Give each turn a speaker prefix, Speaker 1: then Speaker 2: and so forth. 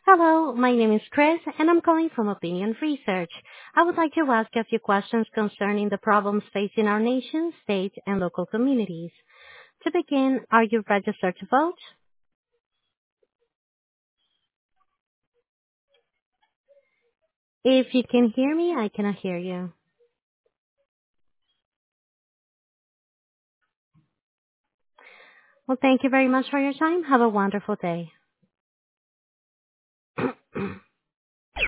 Speaker 1: Hello, my name is Chris, and I'm calling from Opinion Research. I would like to ask a few questions concerning the problems facing our nation, state, and local communities. To begin, are you registered to vote? If you can hear me, I cannot hear you. Well, thank you very much for your time. Have a wonderful day.